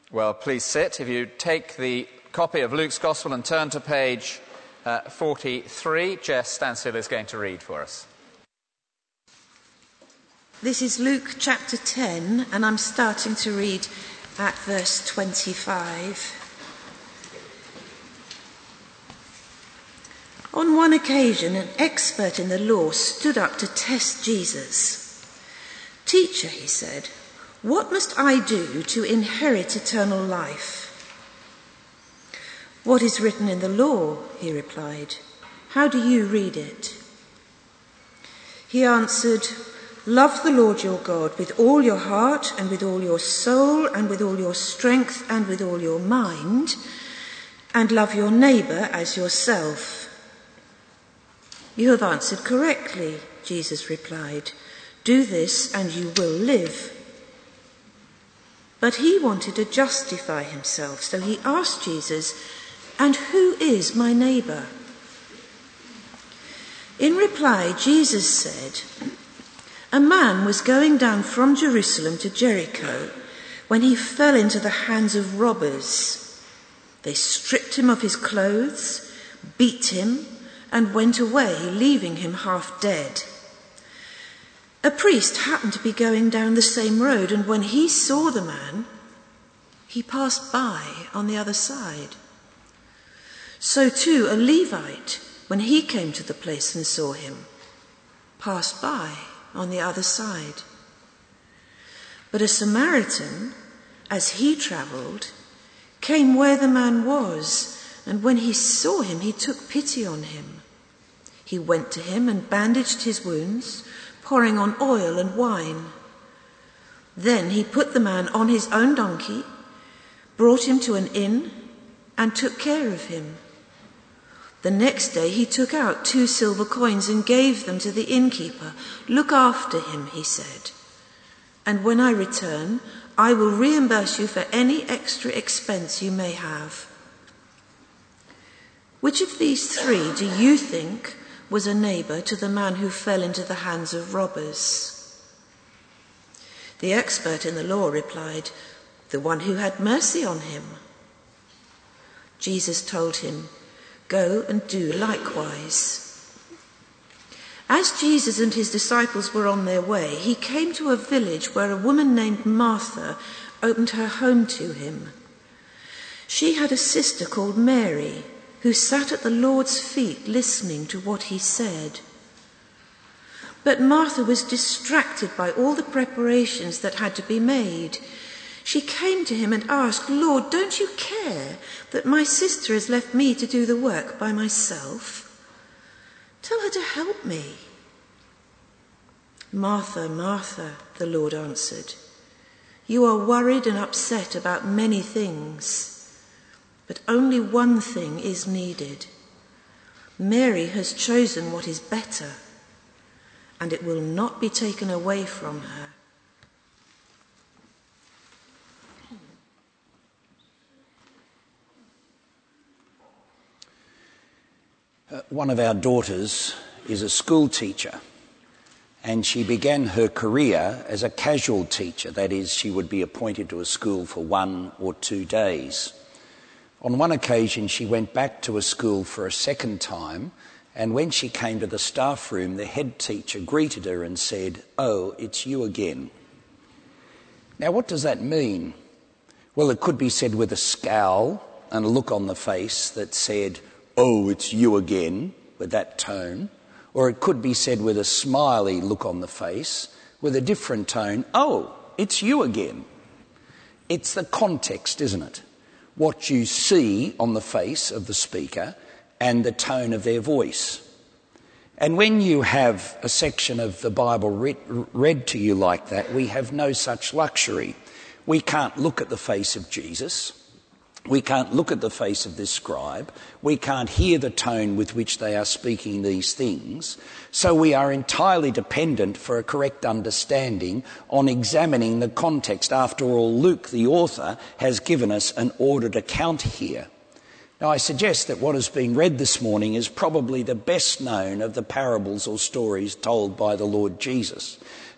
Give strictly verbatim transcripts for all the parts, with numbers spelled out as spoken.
Well, please sit. If you take the copy of Luke's Gospel and turn to page uh, forty-three, Jess Stansfield is going to read for us. This is Luke chapter ten, and I'm starting to read at verse twenty-five. On one occasion, an expert in the law stood up to test Jesus. "Teacher," he said, "what must I do to inherit eternal life?" "What is written in the law?" he replied. "How do you read it?" He answered, "Love the Lord your God with all your heart and with all your soul and with all your strength and with all your mind, and love your neighbour as yourself." "You have answered correctly," Jesus replied. "Do this and you will live." But he wanted to justify himself, so he asked Jesus, "And who is my neighbour?" In reply, Jesus said, "A man was going down from Jerusalem to Jericho when he fell into the hands of robbers. They stripped him of his clothes, beat him, and went away, leaving him half dead. A priest happened to be going down the same road, and when he saw the man, he passed by on the other side. So too a Levite, when he came to the place and saw him, passed by on the other side. But a Samaritan, as he travelled, came where the man was, and when he saw him, he took pity on him. He went to him and bandaged his wounds, pouring on oil and wine. Then he put the man on his own donkey, brought him to an inn, and took care of him. The next day he took out two silver coins and gave them to the innkeeper. 'Look after him,' he said, 'and when I return, I will reimburse you for any extra expense you may have.' Which of these three do you think was a neighbour to the man who fell into the hands of robbers?" The expert in the law replied, "The one who had mercy on him." Jesus told him, "Go and do likewise." As Jesus and his disciples were on their way, he came to a village where a woman named Martha opened her home to him. She had a sister called Mary, who sat at the Lord's feet listening to what he said. But Martha was distracted by all the preparations that had to be made. She came to him and asked, "Lord, don't you care that my sister has left me to do the work by myself? Tell her to help me." "Martha, Martha," the Lord answered, "you are worried and upset about many things, but only one thing is needed. Mary has chosen what is better, and it will not be taken away from her." Uh, one of our daughters is a school teacher, and she began her career as a casual teacher. That is, she would be appointed to a school for one or two days. On one occasion, she went back to a school for a second time, and when she came to the staff room, the head teacher greeted her and said, "Oh, it's you again." Now, what does that mean? Well, it could be said with a scowl and a look on the face that said, "Oh, it's you again," with that tone. Or it could be said with a smiley look on the face with a different tone, "Oh, it's you again." It's the context, isn't it? What you see on the face of the speaker and the tone of their voice. And when you have a section of the Bible read, read to you like that, we have no such luxury. We can't look at the face of Jesus. We can't look at the face of this scribe. We can't hear the tone with which they are speaking these things. So we are entirely dependent for a correct understanding on examining the context. After all, Luke, the author, has given us an ordered account here. Now, I suggest that what has been read this morning is probably the best known of the parables or stories told by the Lord Jesus.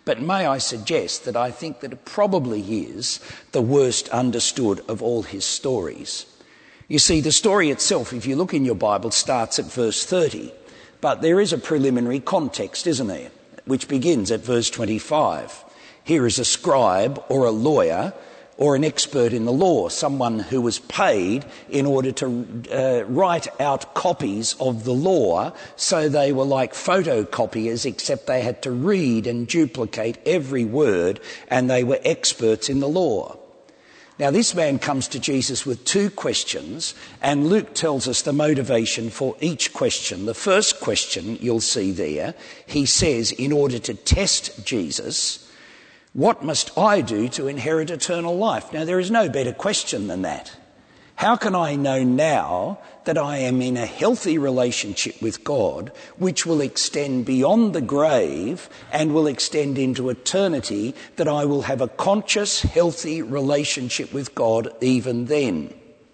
But may I suggest that I think that it probably is the worst understood of all his stories. You see, the story itself, if you look in your Bible, starts at verse thirty. But there is a preliminary context, isn't there, which begins at verse twenty-five. Here is a scribe or a lawyer or an expert in the law, someone who was paid in order to uh, write out copies of the law, so they were like photocopiers, except they had to read and duplicate every word, and they were experts in the law. Now, this man comes to Jesus with two questions, and Luke tells us the motivation for each question. The first question you'll see there, he says, in order to test Jesus, what must I do to inherit eternal life? Now, there is no better question than that. How can I know now that I am in a healthy relationship with God, which will extend beyond the grave and will extend into eternity, that I will have a conscious, healthy relationship with God even then?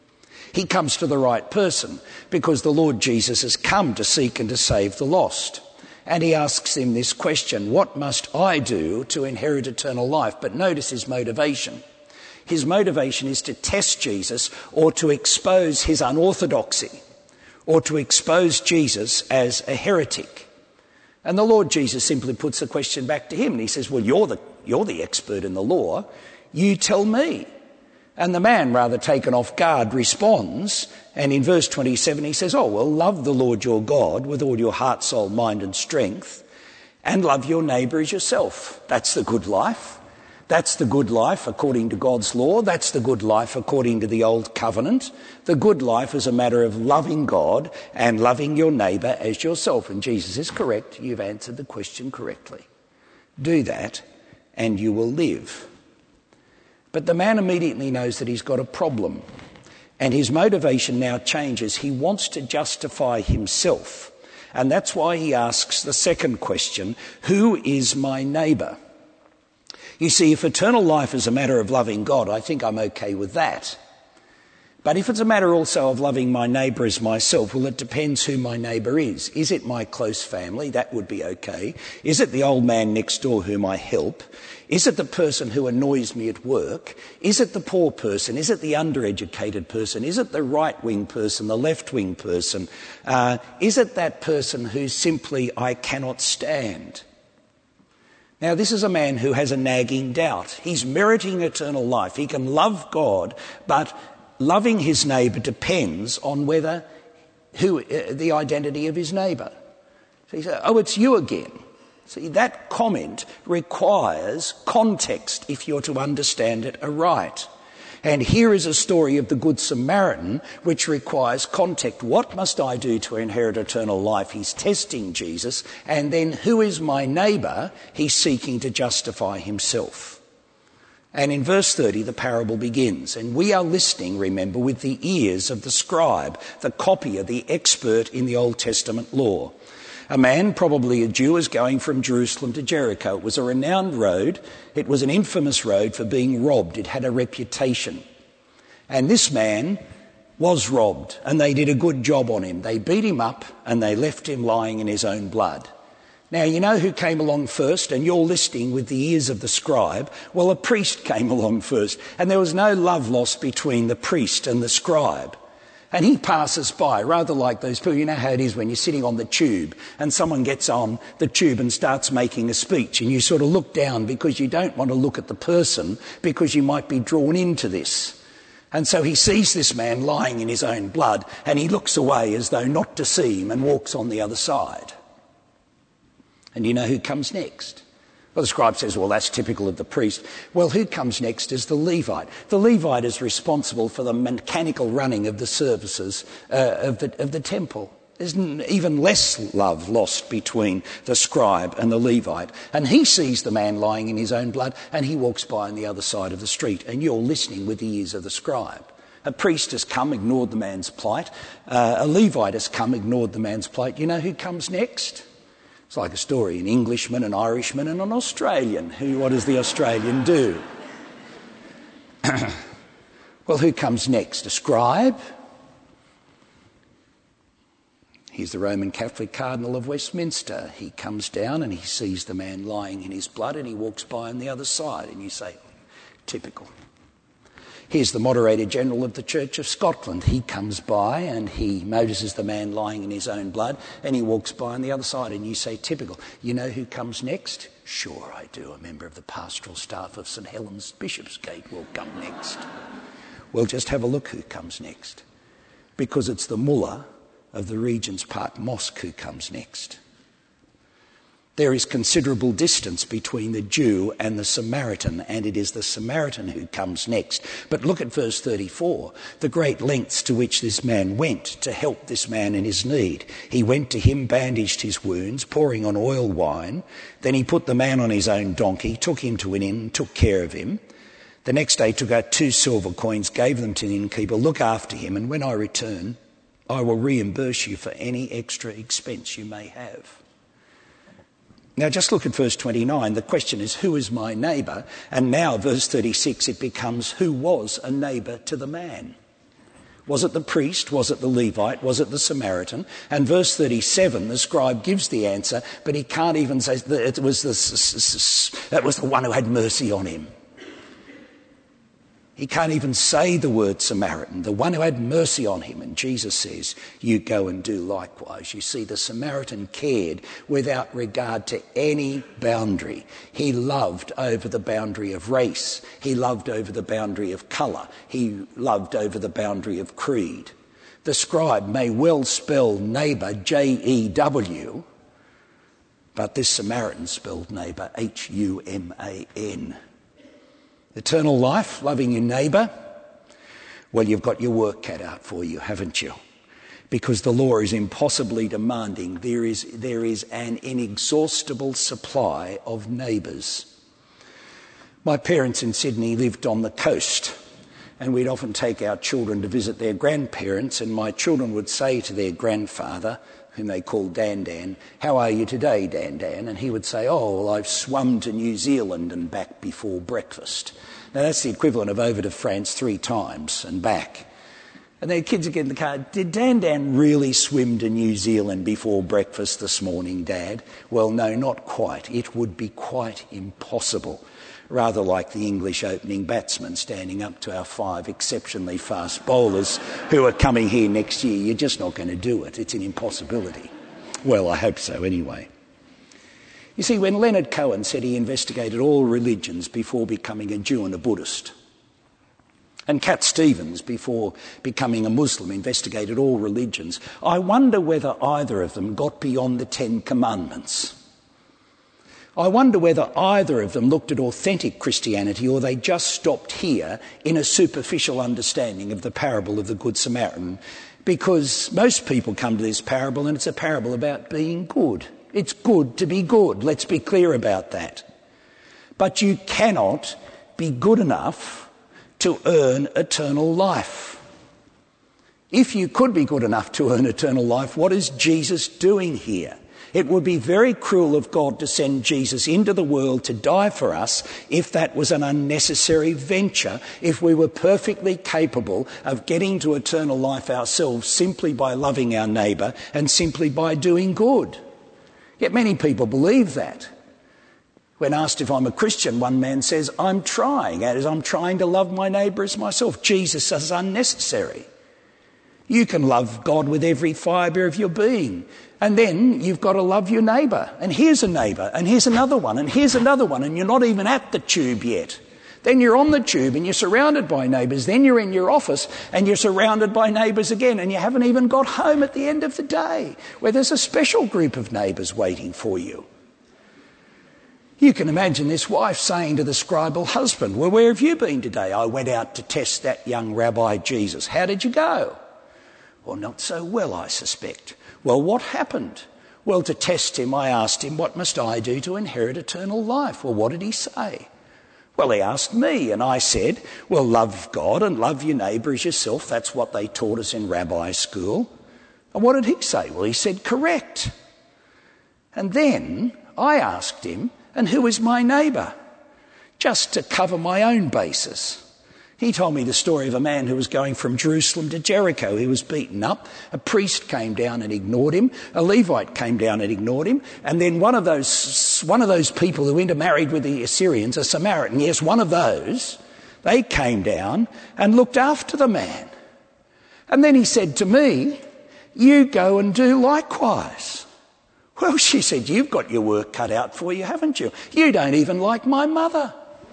He comes to the right person, because the Lord Jesus has come to seek and to save the lost. And he asks him this question: what must I do to inherit eternal life? But notice his motivation. His motivation is to test Jesus, or to expose his unorthodoxy, or to expose Jesus as a heretic. And the Lord Jesus simply puts the question back to him, and he says, well, you're the, you're the expert in the law. You tell me. And the man, rather taken off guard, responds, and in verse twenty-seven he says, oh, well, love the Lord your God with all your heart, soul, mind and strength, and love your neighbour as yourself. That's the good life. That's the good life according to God's law. That's the good life according to the old covenant. The good life is a matter of loving God and loving your neighbour as yourself. And Jesus is correct. You've answered the question correctly. Do that and you will live. But the man immediately knows that he's got a problem, and his motivation now changes. He wants to justify himself, and that's why he asks the second question, who is my neighbour? You see, if eternal life is a matter of loving God, I think I'm okay with that. But if it's a matter also of loving my neighbour as myself, well, it depends who my neighbour is. Is it my close family? That would be okay. Is it the old man next door whom I help? Is it the person who annoys me at work? Is it the poor person? Is it the undereducated person? Is it the right-wing person, the left-wing person? Uh, is it that person who simply I cannot stand? Now, this is a man who has a nagging doubt. He's meriting eternal life. He can love God, but loving his neighbour depends on whether who uh, the identity of his neighbour. So he says, oh, it's you again. See, that comment requires context if you're to understand it aright. And here is a story of the Good Samaritan which requires context. What must I do to inherit eternal life? He's testing Jesus. And then who is my neighbour? He's seeking to justify himself. And in verse thirty, the parable begins. And we are listening, remember, with the ears of the scribe, the copier, the expert in the Old Testament law. A man, probably a Jew, is going from Jerusalem to Jericho. It was a renowned road. It was an infamous road for being robbed. It had a reputation. And this man was robbed, and they did a good job on him. They beat him up, and they left him lying in his own blood. Now, you know who came along first, and you're listening with the ears of the scribe? Well, a priest came along first, and there was no love lost between the priest and the scribe. And he passes by, rather like those people. You know how it is when you're sitting on the tube and someone gets on the tube and starts making a speech, and you sort of look down because you don't want to look at the person because you might be drawn into this. And so he sees this man lying in his own blood, and he looks away as though not to see him and walks on the other side. And you know who comes next? Well, the scribe says, well, that's typical of the priest. Well, who comes next is the Levite. The Levite is responsible for the mechanical running of the services uh, of, the, of the temple. There's even less love lost between the scribe and the Levite. And he sees the man lying in his own blood, and he walks by on the other side of the street, and you're listening with the ears of the scribe. A priest has come, ignored the man's plight. Uh, a Levite has come, ignored the man's plight. You know who comes next? It's like a story, an Englishman, an Irishman and an Australian. Who? What does the Australian do? Well, who comes next? A scribe? Here's the Roman Catholic Cardinal of Westminster. He comes down and he sees the man lying in his blood and he walks by on the other side, and you say, typical. Here's the Moderator General of the Church of Scotland. He comes by and he notices the man lying in his own blood and he walks by on the other side, and you say, typical. You know who comes next? Sure I do. A member of the pastoral staff of St Helens Bishopsgate will come next. Well, just have a look who comes next. Because it's the mullah of the Regent's Park Mosque who comes next. There is considerable distance between the Jew and the Samaritan, and it is the Samaritan who comes next. But look at verse thirty-four, the great lengths to which this man went to help this man in his need. He went to him, bandaged his wounds, pouring on oil wine. Then he put the man on his own donkey, took him to an inn, took care of him. The next day took out two silver coins, gave them to the innkeeper. Look after him, and when I return, I will reimburse you for any extra expense you may have. Now just look at verse twenty-nine. The question is, who is my neighbour? And now, verse thirty-six, it becomes, who was a neighbour to the man? Was it the priest? Was it the Levite? Was it the Samaritan? And verse thirty-seven, the scribe gives the answer, but he can't even say that it was the, it was the one who had mercy on him. He can't even say the word Samaritan, the one who had mercy on him. And Jesus says, you go and do likewise. You see, the Samaritan cared without regard to any boundary. He loved over the boundary of race. He loved over the boundary of colour. He loved over the boundary of creed. The scribe may well spell neighbour J E W, but this Samaritan spelled neighbour H U M A N. Eternal life, loving your neighbour, well, you've got your work cut out for you, haven't you? Because the law is impossibly demanding. There is, there is an inexhaustible supply of neighbours. My parents in Sydney lived on the coast, and we'd often take our children to visit their grandparents, and my children would say to their grandfather, whom they called Dan Dan, how are you today, Dan Dan? And he would say, oh, well, I've swum to New Zealand and back before breakfast. Now, that's the equivalent of over to France three times and back. And their kids would get in the car, did Dan Dan really swim to New Zealand before breakfast this morning, Dad? Well, no, not quite. It would be quite impossible. Rather like the English opening batsman standing up to our five exceptionally fast bowlers who are coming here next year. You're just not going to do it. It's an impossibility. Well, I hope so anyway. You see, when Leonard Cohen said he investigated all religions before becoming a Jew and a Buddhist, and Cat Stevens, before becoming a Muslim, investigated all religions, I wonder whether either of them got beyond the Ten Commandments. I wonder whether either of them looked at authentic Christianity, or they just stopped here in a superficial understanding of the parable of the Good Samaritan. Because most people come to this parable and it's a parable about being good. It's good to be good. Let's be clear about that. But you cannot be good enough to earn eternal life. If you could be good enough to earn eternal life, what is Jesus doing here? It would be very cruel of God to send Jesus into the world to die for us if that was an unnecessary venture, if we were perfectly capable of getting to eternal life ourselves simply by loving our neighbour and simply by doing good. Yet many people believe that. When asked if I'm a Christian, one man says, I'm trying, as I'm trying to love my neighbour as myself. Jesus says unnecessary. You can love God with every fibre of your being. And then you've got to love your neighbour. And here's a neighbour, and here's another one, and here's another one, and you're not even at the tube yet. Then you're on the tube and you're surrounded by neighbours. Then you're in your office and you're surrounded by neighbours again, and you haven't even got home at the end of the day, where there's a special group of neighbours waiting for you. You can imagine this wife saying to the scribal husband, well, where have you been today? I went out to test that young Rabbi Jesus. How did you go? Well, not so well, I suspect. Well, what happened? Well, to test him, I asked him, what must I do to inherit eternal life? Well, what did he say? Well, he asked me, and I said, well, love God and love your neighbour as yourself. That's what they taught us in rabbi school. And what did he say? Well, he said, correct. And then I asked him, and who is my neighbour? Just to cover my own bases. He told me the story of a man who was going from Jerusalem to Jericho. He was beaten up. A priest came down and ignored him. A Levite came down and ignored him. And then one of those, one of those people who intermarried with the Assyrians, a Samaritan, yes, one of those, they came down and looked after the man. And then he said to me, "You go and do likewise." "Well," she said, "you've got your work cut out for you, haven't you? You don't even like my mother.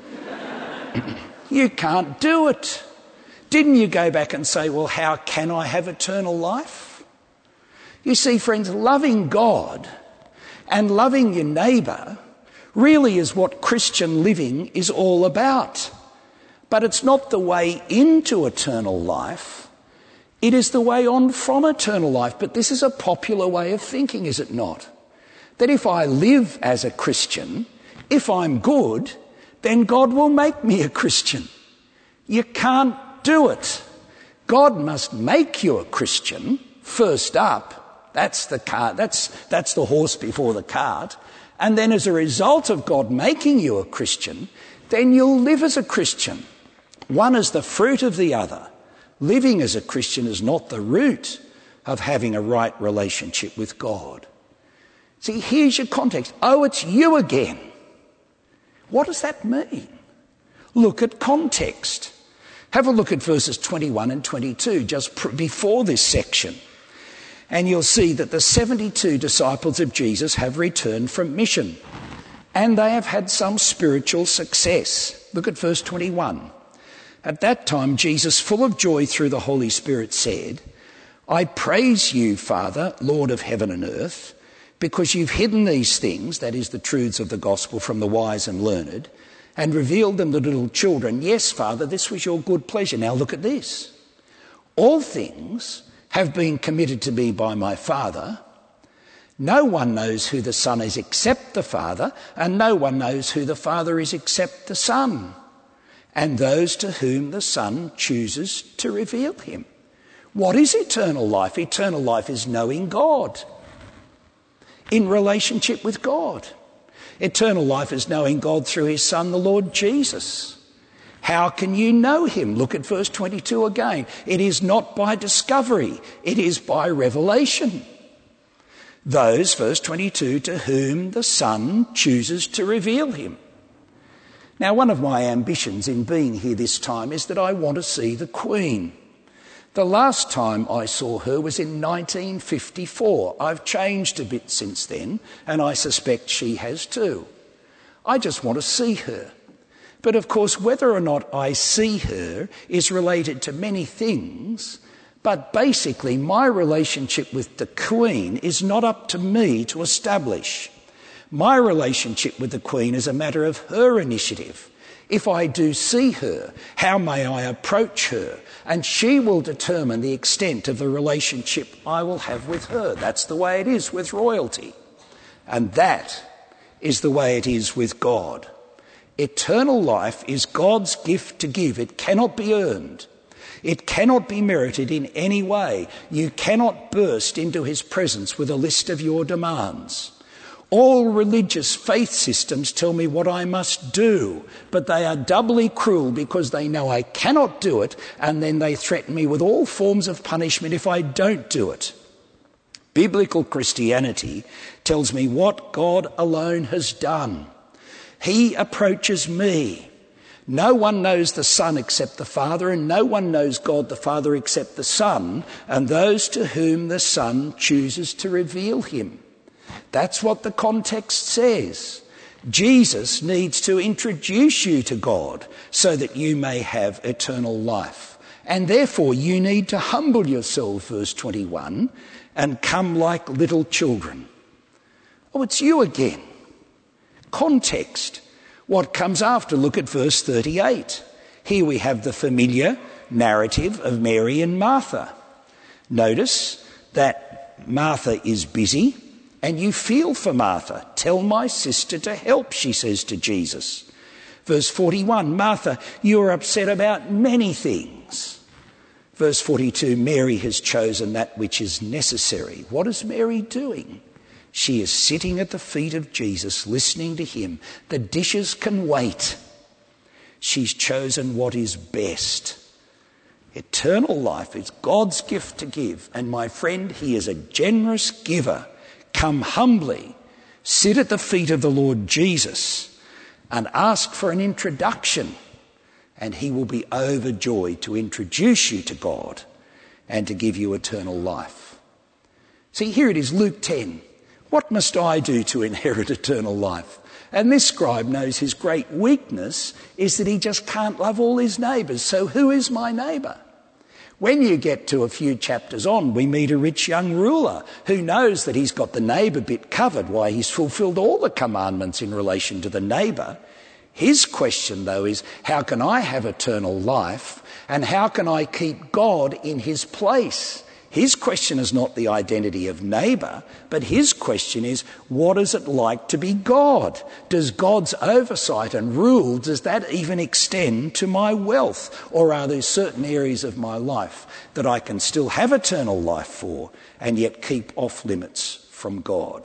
You can't do it. Didn't you go back and say, well, how can I have eternal life?" You see, friends, loving God and loving your neighbour really is what Christian living is all about. But it's not the way into eternal life. It is the way on from eternal life. But this is a popular way of thinking, is it not? That if I live as a Christian, if I'm good, then God will make me a Christian. You can't do it. God must make you a Christian first up. That's the cart. That's, that's the horse before the cart. And then as a result of God making you a Christian, then you'll live as a Christian. One is the fruit of the other. Living as a Christian is not the root of having a right relationship with God. See, here's your context. Oh, it's you again. What does that mean? Look at context. Have a look at verses twenty-one and twenty-two, just pr- before this section. And you'll see that the seventy-two disciples of Jesus have returned from mission. And they have had some spiritual success. Look at verse twenty-one. At that time, Jesus, full of joy through the Holy Spirit, said, "I praise you, Father, Lord of heaven and earth, because you've hidden these things," that is the truths of the gospel, "from the wise and learned, and revealed them to little children. Yes, Father, this was your good pleasure." Now look at this. "All things have been committed to me by my Father. No one knows who the Son is except the Father, and no one knows who the Father is except the Son, and those to whom the Son chooses to reveal him." What is eternal life? Eternal life is knowing God, in relationship with God. Eternal life is knowing God through his Son, the Lord Jesus. How can you know him? Look at verse twenty-two again. It is not by discovery, it is by revelation. Those, verse twenty-two, to whom the Son chooses to reveal him. Now, one of my ambitions in being here this time is that I want to see the Queen. The last time I saw her was in nineteen fifty-four. I've changed a bit since then, and I suspect she has too. I just want to see her. But of course, whether or not I see her is related to many things, but basically my relationship with the Queen is not up to me to establish. My relationship with the Queen is a matter of her initiative. If I do see her, how may I approach her? And she will determine the extent of the relationship I will have with her. That's the way it is with royalty. And that is the way it is with God. Eternal life is God's gift to give. It cannot be earned. It cannot be merited in any way. You cannot burst into his presence with a list of your demands. All religious faith systems tell me what I must do, but they are doubly cruel because they know I cannot do it, and then they threaten me with all forms of punishment if I don't do it. Biblical Christianity tells me what God alone has done. He approaches me. No one knows the Son except the Father, and no one knows God the Father except the Son, and those to whom the Son chooses to reveal him. That's what the context says. Jesus needs to introduce you to God so that you may have eternal life. And therefore you need to humble yourself, verse twenty-one, and come like little children. Oh, it's you again. Context. What comes after? Look at verse thirty-eight. Here we have the familiar narrative of Mary and Martha. Notice that Martha is busy, and you feel for Martha. "Tell my sister to help," she says to Jesus. Verse forty-one, "Martha, you are upset about many things." Verse forty-two, "Mary has chosen that which is necessary." What is Mary doing? She is sitting at the feet of Jesus, listening to him. The dishes can wait. She's chosen what is best. Eternal life is God's gift to give. And my friend, he is a generous giver. Come humbly, sit at the feet of the Lord Jesus and ask for an introduction. And he will be overjoyed to introduce you to God and to give you eternal life. See, here it is, Luke ten. What must I do to inherit eternal life? And this scribe knows his great weakness is that he just can't love all his neighbours. So who is my neighbour? When you get to a few chapters on, we meet a rich young ruler who knows that he's got the neighbour bit covered, why he's fulfilled all the commandments in relation to the neighbour. His question, though, is how can I have eternal life and how can I keep God in his place? His question is not the identity of neighbour, but his question is, what is it like to be God? Does God's oversight and rule, does that even extend to my wealth? Or are there certain areas of my life that I can still have eternal life for and yet keep off limits from God?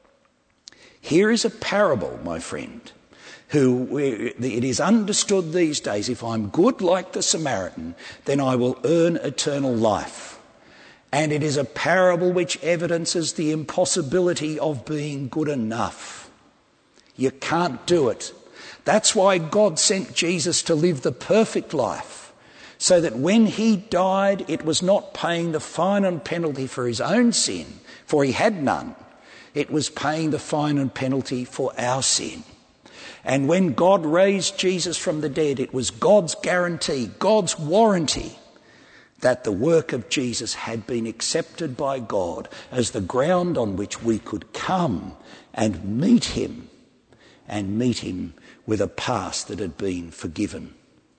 Here is a parable, my friend, who it is understood these days, if I'm good like the Samaritan, then I will earn eternal life. And it is a parable which evidences the impossibility of being good enough. You can't do it. That's why God sent Jesus to live the perfect life, so that when he died, it was not paying the fine and penalty for his own sin, for he had none. It was paying the fine and penalty for our sin. And when God raised Jesus from the dead, it was God's guarantee, God's warranty, that the work of Jesus had been accepted by God as the ground on which we could come and meet him, and meet him with a past that had been forgiven.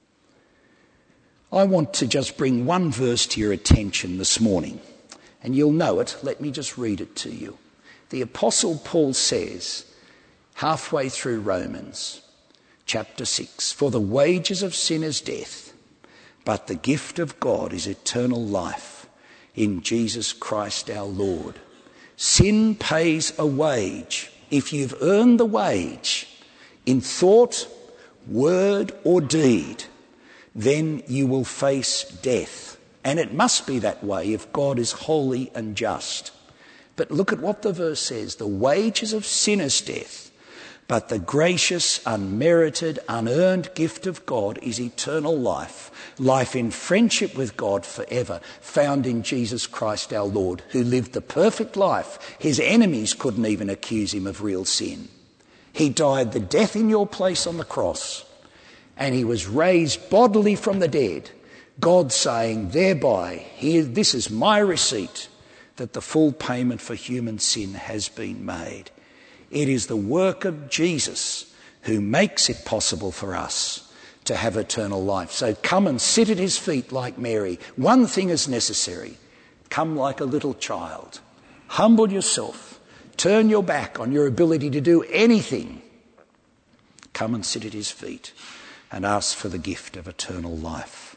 I want to just bring one verse to your attention this morning, and you'll know it. Let me just read it to you. The Apostle Paul says, halfway through Romans, chapter six, "For the wages of sin is death, but the gift of God is eternal life in Jesus Christ our Lord." Sin pays a wage. If you've earned the wage in thought, word or deed, then you will face death. And it must be that way if God is holy and just. But look at what the verse says. The wages of sin is death, but the gracious, unmerited, unearned gift of God is eternal life, life in friendship with God forever, found in Jesus Christ our Lord, who lived the perfect life. His enemies couldn't even accuse him of real sin. He died the death in your place on the cross, and he was raised bodily from the dead, God saying, thereby, here, this is my receipt, that the full payment for human sin has been made. It is the work of Jesus who makes it possible for us to have eternal life. So come and sit at his feet like Mary. One thing is necessary. Come like a little child. Humble yourself. Turn your back on your ability to do anything. Come and sit at his feet and ask for the gift of eternal life.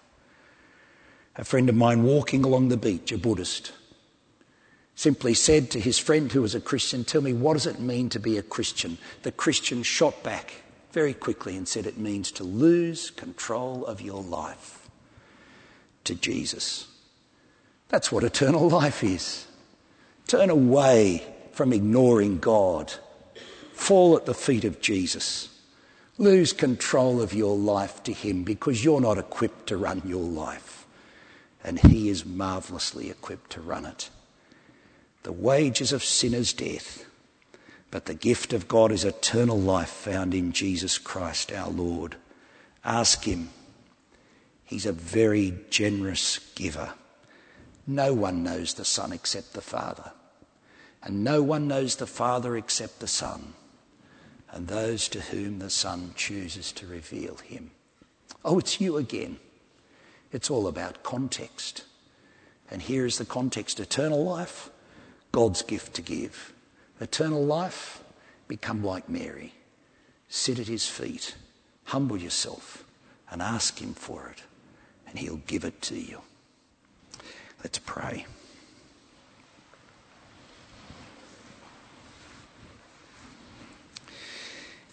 A friend of mine walking along the beach, a Buddhist, simply said to his friend who was a Christian, "Tell me, what does it mean to be a Christian?" The Christian shot back very quickly and said, "It means to lose control of your life to Jesus." That's what eternal life is. Turn away from ignoring God. Fall at the feet of Jesus. Lose control of your life to him, because you're not equipped to run your life, and he is marvellously equipped to run it. The wages of sin is death, but the gift of God is eternal life found in Jesus Christ our Lord. Ask him. He's a very generous giver. No one knows the Son except the Father, and no one knows the Father except the Son, and those to whom the Son chooses to reveal him. Oh, it's you again. It's all about context. And here is the context: eternal life, God's gift to give. Eternal life, become like Mary. Sit at his feet, humble yourself, and ask him for it, and he'll give it to you. Let's pray.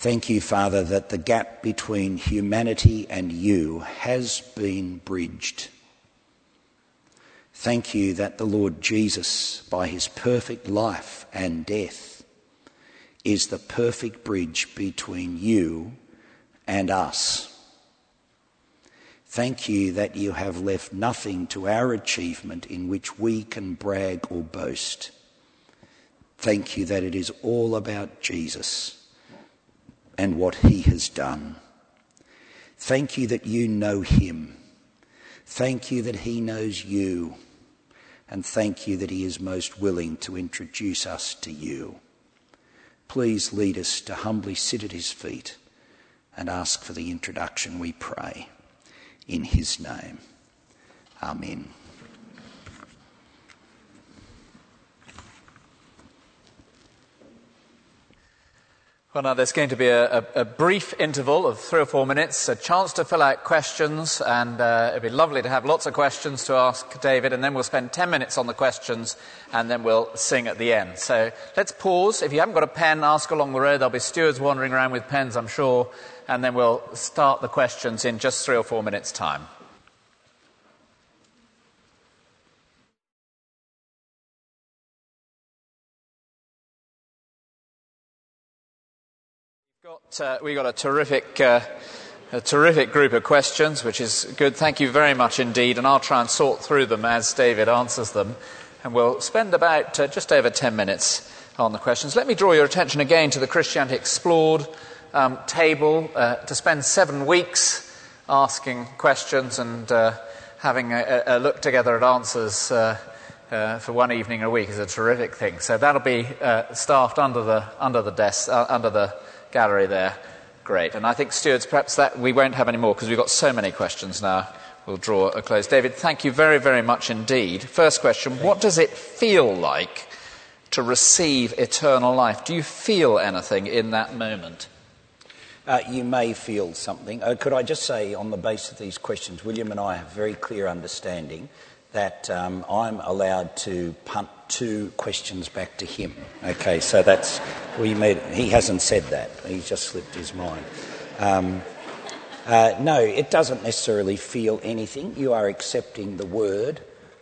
Thank you, Father, that the gap between humanity and you has been bridged. Thank you that the Lord Jesus, by his perfect life and death, is the perfect bridge between you and us. Thank you that you have left nothing to our achievement in which we can brag or boast. Thank you that it is all about Jesus and what he has done. Thank you that you know him. Thank you that he knows you. And thank you that he is most willing to introduce us to you. Please lead us to humbly sit at his feet and ask for the introduction, we pray. In his name. Amen. Well, now there's going to be a, a, a brief interval of three or four minutes, a chance to fill out questions, and uh, it'd be lovely to have lots of questions to ask David, and then we'll spend ten minutes on the questions, and then we'll sing at the end. So let's pause. If you haven't got a pen, ask along the road. There'll be stewards wandering around with pens, I'm sure, and then we'll start the questions in just three or four minutes' time. Got, uh, we got a terrific, uh, a terrific group of questions, which is good. Thank you very much indeed, and I'll try and sort through them as David answers them, and we'll spend about uh, just over ten minutes on the questions. Let me draw your attention again to the Christianity Explored um, table uh, to spend seven weeks asking questions and uh, having a, a look together at answers uh, uh, for one evening a week is a terrific thing. So that'll be uh, staffed under the under the desk, uh, under the gallery there. Great. And I think, stewards, perhaps that we won't have any more because we've got so many questions now. We'll draw a close. David, thank you very, very much indeed. First question, what does it feel like to receive eternal life? Do you feel anything in that moment? Uh, you may feel something. Uh, could I just say, on the basis of these questions, William and I have very clear understanding that um, I'm allowed to punt two questions back to him. Okay, so that's, we made, he hasn't said that, he's just slipped his mind. Um, uh, no, it doesn't necessarily feel anything. You are accepting the word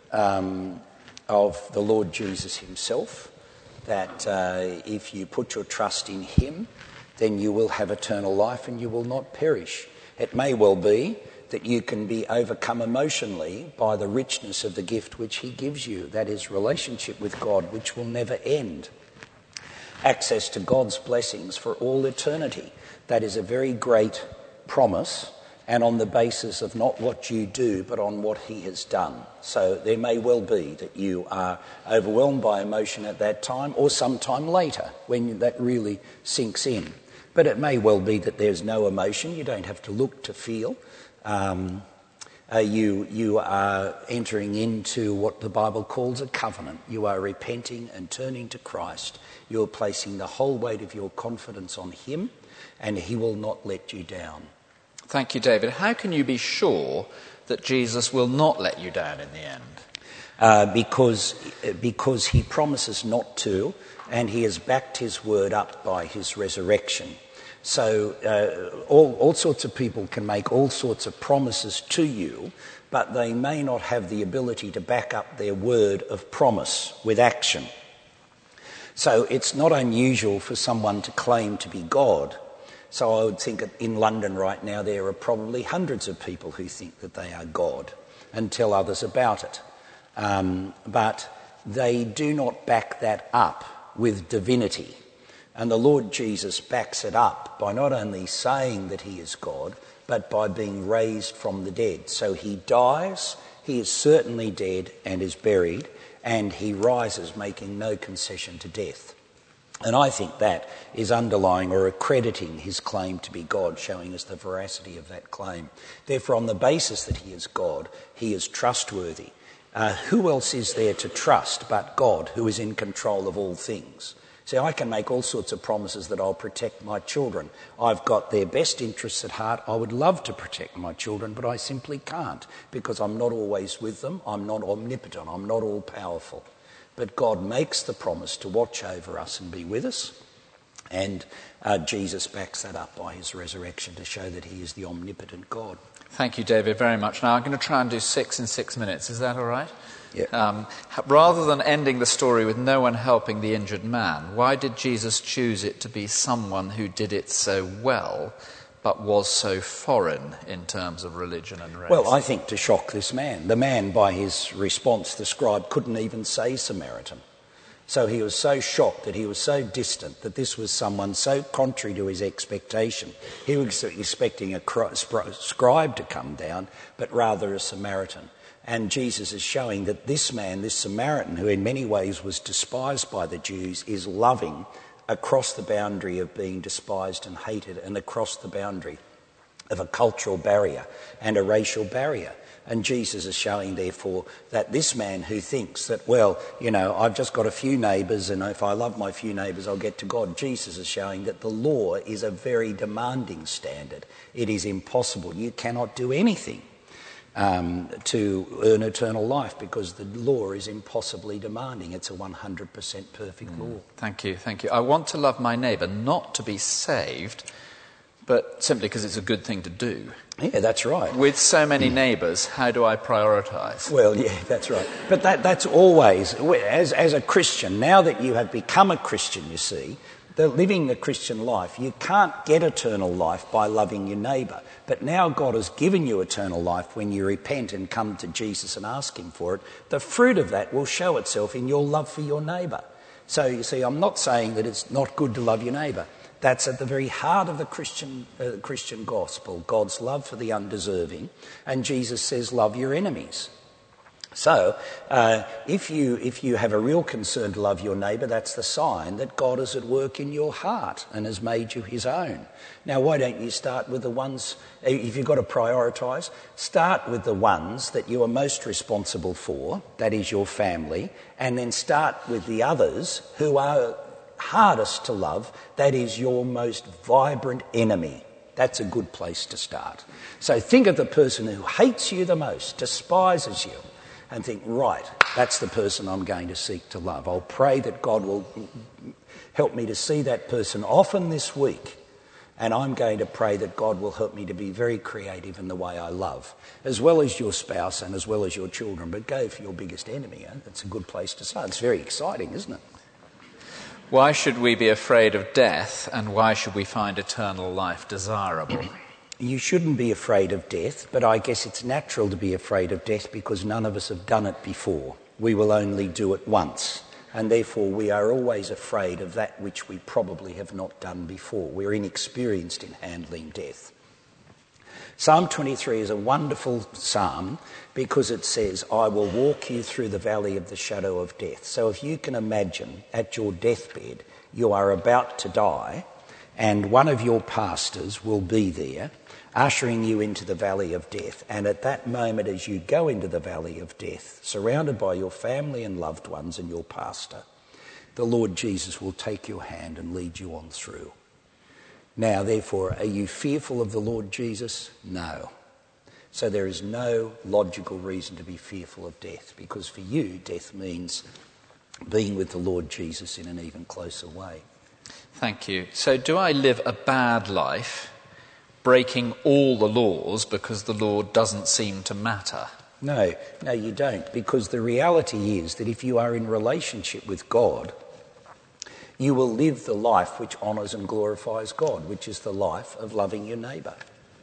um, of the Lord Jesus himself, that uh, if you put your trust in him, then you will have eternal life and you will not perish. It may well be that you can be overcome emotionally by the richness of the gift which he gives you. That is relationship with God, which will never end. Access to God's blessings for all eternity. That is a very great promise, and on the basis of not what you do, but on what he has done. So there may well be that you are overwhelmed by emotion at that time, or sometime later, when that really sinks in. But it may well be that there's no emotion. You don't have to look to feel. Um, uh, you you are entering into what the Bible calls a covenant. You are repenting and turning to Christ. You're placing the whole weight of your confidence on him, and he will not let you down. Thank you, David. How can you be sure that Jesus will not let you down in the end? Uh, because because he promises not to, and he has backed his word up by his resurrection. So uh, all, all sorts of people can make all sorts of promises to you, but they may not have the ability to back up their word of promise with action. So it's not unusual for someone to claim to be God. So I would think that in London right now there are probably hundreds of people who think that they are God and tell others about it. Um, but they do not back that up with divinity. And the Lord Jesus backs it up by not only saying that he is God, but by being raised from the dead. So he dies, he is certainly dead and is buried, and he rises, making no concession to death. And I think that is underlying or accrediting his claim to be God, showing us the veracity of that claim. Therefore, on the basis that he is God, he is trustworthy. Uh, who else is there to trust but God, who is in control of all things? See, I can make all sorts of promises that I'll protect my children. I've got their best interests at heart. I would love to protect my children, but I simply can't because I'm not always with them. I'm not omnipotent. I'm not all-powerful. But God makes the promise to watch over us and be with us. And uh, Jesus backs that up by his resurrection to show that he is the omnipotent God. Thank you, David, very much. Now, I'm going to try and do six in six minutes. Is that all right? Yeah. Um, rather than ending the story with no one helping the injured man, why did Jesus choose it to be someone who did it so well, but was so foreign in terms of religion and race? Well, I think to shock this man. The man, by his response, the scribe, couldn't even say Samaritan. So he was so shocked that he was so distant that this was someone so contrary to his expectation. He was expecting a scribe to come down, but rather a Samaritan. And Jesus is showing that this man, this Samaritan, who in many ways was despised by the Jews, is loving across the boundary of being despised and hated, and across the boundary of a cultural barrier and a racial barrier. And Jesus is showing, therefore, that this man who thinks that, well, you know, I've just got a few neighbours, and if I love my few neighbours, I'll get to God. Jesus is showing that the law is a very demanding standard. It is impossible. You cannot do anything um, to earn eternal life, because the law is impossibly demanding. It's a one hundred percent perfect mm. law. Thank you, thank you. I want to love my neighbour, not to be saved, but simply because it's a good thing to do. Yeah, that's right. With so many neighbours, how do I prioritise? Well, yeah, that's right. But that, that's always, as, as a Christian, now that you have become a Christian, you see, the, living the Christian life, you can't get eternal life by loving your neighbour. But now God has given you eternal life when you repent and come to Jesus and ask him for it. The fruit of that will show itself in your love for your neighbour. So, you see, I'm not saying that it's not good to love your neighbour. That's at the very heart of the Christian uh, Christian gospel, God's love for the undeserving. And Jesus says, love your enemies. So uh, if you if you have a real concern to love your neighbour, that's the sign that God is at work in your heart and has made you his own. Now, why don't you start with the ones, if you've got to prioritise, start with the ones that you are most responsible for, that is your family, and then start with the others who are hardest to love, that is your most vibrant enemy. That's a good place to start. So think of the person who hates you the most, despises you, and think, right, that's the person I'm going to seek to love. I'll pray that God will help me to see that person often this week, and I'm going to pray that God will help me to be very creative in the way I love, as well as your spouse and as well as your children. But go for your biggest enemy. Eh? That's a good place to start. It's very exciting, isn't it? Why should we be afraid of death, and why should we find eternal life desirable? You shouldn't be afraid of death, but I guess it's natural to be afraid of death because none of us have done it before. We will only do it once, and therefore we are always afraid of that which we probably have not done before. We're inexperienced in handling death. Psalm twenty-three is a wonderful psalm because it says, I will walk you through the valley of the shadow of death. So if you can imagine at your deathbed, you are about to die, and one of your pastors will be there, ushering you into the valley of death. And at that moment, as you go into the valley of death, surrounded by your family and loved ones and your pastor, the Lord Jesus will take your hand and lead you on through. Now, therefore, are you fearful of the Lord Jesus? No. So there is no logical reason to be fearful of death, because for you, death means being with the Lord Jesus in an even closer way. Thank you. So do I live a bad life, breaking all the laws because the law doesn't seem to matter? No, no, you don't, because the reality is that if you are in relationship with God, you will live the life which honours and glorifies God, which is the life of loving your neighbour.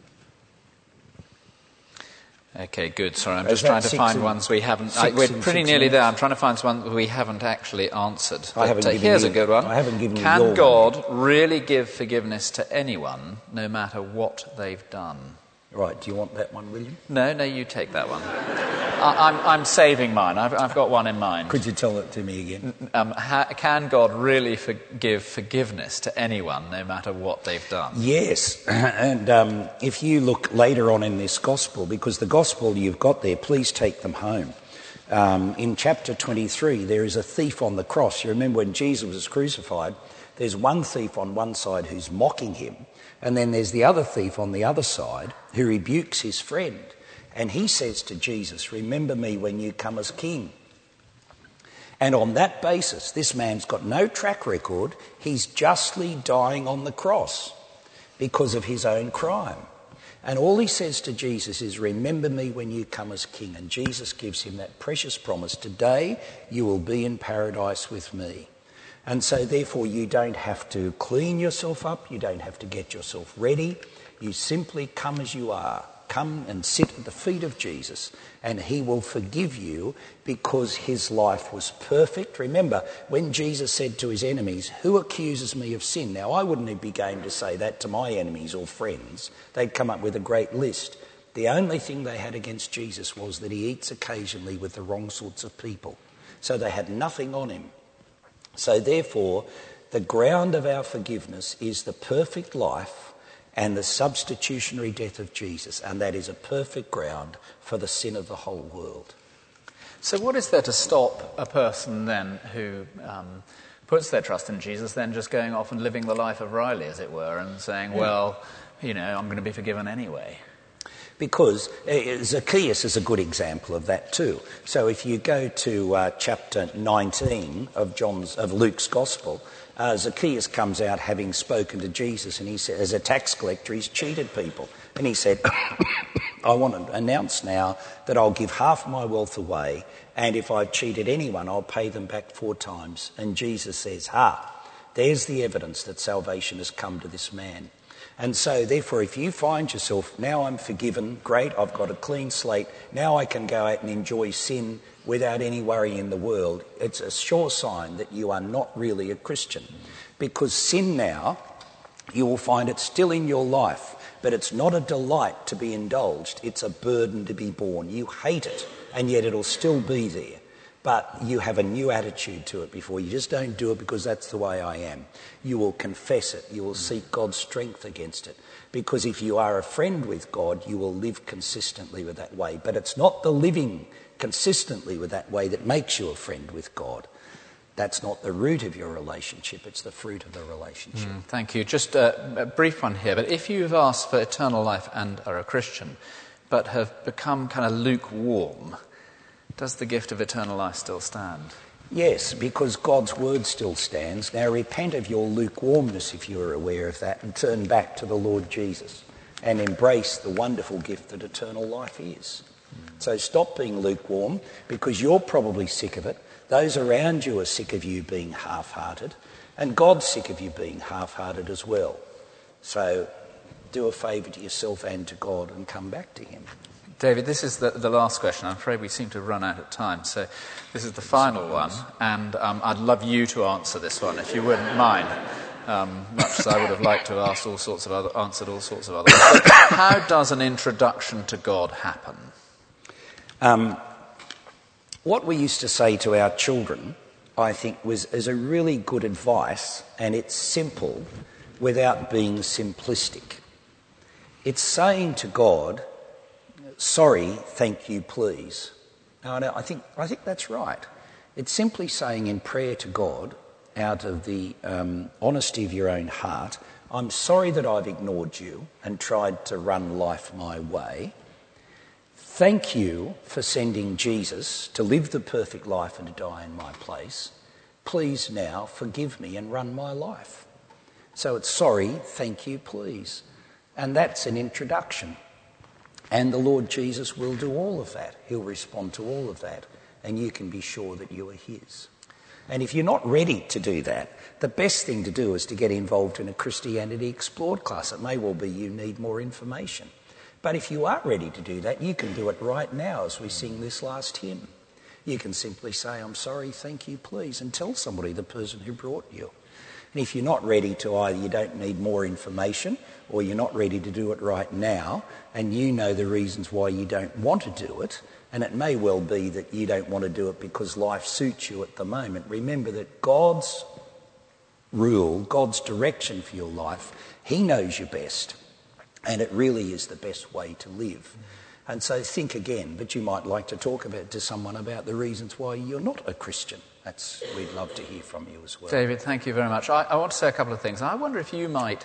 Okay, good. Sorry, I'm just trying to find in, ones we haven't... I, we're pretty nearly minutes. there. I'm trying to find one we haven't actually answered. I haven't but, uh, given here's you, a good one. I haven't given Can you your God one really give forgiveness to anyone, no matter what they've done? Right, do you want that one, William? No, no, you take that one. I, I'm, I'm saving mine. I've, I've got one in mind. Could you tell it to me again? Um, ha, can God really forgive forgiveness to anyone, no matter what they've done? Yes, and um, if you look later on in this gospel, because the gospel you've got there, please take them home. Um, in chapter twenty-three, there is a thief on the cross. You remember when Jesus was crucified, there's one thief on one side who's mocking him, and then there's the other thief on the other side who rebukes his friend. And he says to Jesus, remember me when you come as king. And on that basis, this man's got no track record. He's justly dying on the cross because of his own crime. And all he says to Jesus is, remember me when you come as king. And Jesus gives him that precious promise, today you will be in paradise with me. And so therefore you don't have to clean yourself up, you don't have to get yourself ready. You simply come as you are. Come and sit at the feet of Jesus and he will forgive you because his life was perfect. Remember, when Jesus said to his enemies, who accuses me of sin? Now, I wouldn't be game to say that to my enemies or friends. They'd come up with a great list. The only thing they had against Jesus was that he eats occasionally with the wrong sorts of people. So they had nothing on him. So therefore, the ground of our forgiveness is the perfect life and the substitutionary death of Jesus, and that is a perfect ground for the sin of the whole world. So what is there to stop a person then who um, puts their trust in Jesus then just going off and living the life of Riley, as it were, and saying, yeah. well, you know, I'm going to be forgiven anyway? Because uh, Zacchaeus is a good example of that too. So if you go to uh, chapter nineteen of John's of Luke's Gospel, uh, Zacchaeus comes out having spoken to Jesus, and he said, as a tax collector, he's cheated people, and he said, I want to announce now that I'll give half my wealth away, and if I've cheated anyone, I'll pay them back four times. And Jesus says, ha, there's the evidence that salvation has come to this man. And so, therefore, if you find yourself, now I'm forgiven, great, I've got a clean slate, now I can go out and enjoy sin without any worry in the world, it's a sure sign that you are not really a Christian. Because sin now, you will find it's still in your life, but it's not a delight to be indulged, it's a burden to be borne. You hate it, and yet it'll still be there. But you have a new attitude to it before. You just don't do it because that's the way I am. You will confess it. You will seek God's strength against it. Because if you are a friend with God, you will live consistently with that way. But it's not the living consistently with that way that makes you a friend with God. That's not the root of your relationship. It's the fruit of the relationship. Mm, thank you. Just a, a brief one here. But if you've asked for eternal life and are a Christian, but have become kind of lukewarm, does the gift of eternal life still stand? Yes, because God's word still stands. Now repent of your lukewarmness, if you're aware of that, and turn back to the Lord Jesus and embrace the wonderful gift that eternal life is. Mm. So stop being lukewarm, because you're probably sick of it. Those around you are sick of you being half-hearted, and God's sick of you being half-hearted as well. So do a favour to yourself and to God and come back to him. David, this is the, the last question. I'm afraid we seem to have run out of time, so this is the final one, and um, I'd love you to answer this one, if you wouldn't mind, um, much as I would have liked to have asked all sorts of other, answered all sorts of other ones. How does an introduction to God happen? Um, what we used to say to our children, I think, was is a really good advice, and it's simple without being simplistic. It's saying to God, sorry, thank you, please. Now, I think, I think that's right. It's simply saying in prayer to God, out of the um, honesty of your own heart, I'm sorry that I've ignored you and tried to run life my way. Thank you for sending Jesus to live the perfect life and to die in my place. Please now forgive me and run my life. So it's sorry, thank you, please. And that's an introduction. And the Lord Jesus will do all of that. He'll respond to all of that. And you can be sure that you are his. And if you're not ready to do that, the best thing to do is to get involved in a Christianity Explored class. It may well be you need more information. But if you are ready to do that, you can do it right now as we sing this last hymn. You can simply say, I'm sorry, thank you, please, and tell somebody, the person who brought you. And if you're not ready to, either you don't need more information or you're not ready to do it right now, and you know the reasons why you don't want to do it, and it may well be that you don't want to do it because life suits you at the moment, remember that God's rule, God's direction for your life, he knows you best, and it really is the best way to live. And so think again, but you might like to talk about to someone about the reasons why you're not a Christian. That's, we'd love to hear from you as well. David, thank you very much. I, I want to say a couple of things. I wonder if you might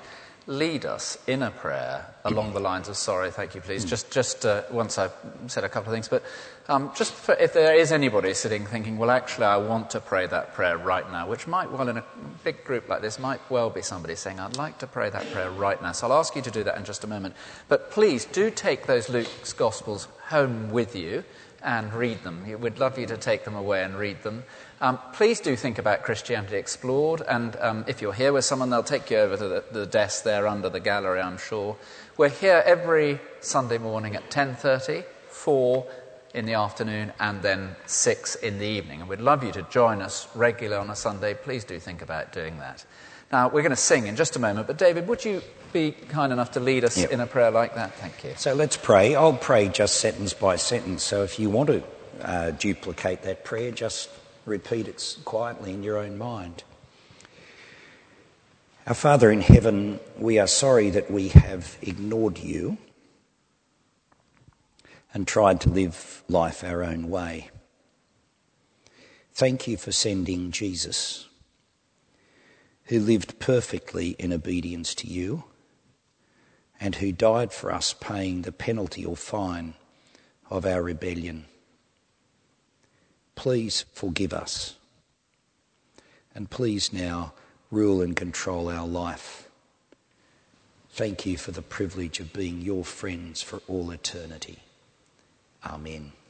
lead us in a prayer along the lines of sorry, thank you, please. Just just uh, once I've said a couple of things, but um, just for, if there is anybody sitting thinking, well, actually, I want to pray that prayer right now, which might, well, in a big group like this, might well be somebody saying, I'd like to pray that prayer right now. So I'll ask you to do that in just a moment. But please do take those Luke's Gospels home with you and read them. We'd love you to take them away and read them. Um, please do think about Christianity Explored, and um, if you're here with someone, they'll take you over to the, the desk there under the gallery, I'm sure. We're here every Sunday morning at ten thirty, four in the afternoon, and then six in the evening. And we'd love you to join us regularly on a Sunday. Please do think about doing that. Now, we're going to sing in just a moment, but David, would you be kind enough to lead us yep. in a prayer like that? Thank you. So let's pray. I'll pray just sentence by sentence, so if you want to uh, duplicate that prayer, just repeat it quietly in your own mind. Our Father in heaven, we are sorry that we have ignored you and tried to live life our own way. Thank you for sending Jesus, who lived perfectly in obedience to you and who died for us, paying the penalty or fine of our rebellion. Please forgive us, and please now rule and control our life. Thank you for the privilege of being your friends for all eternity. Amen.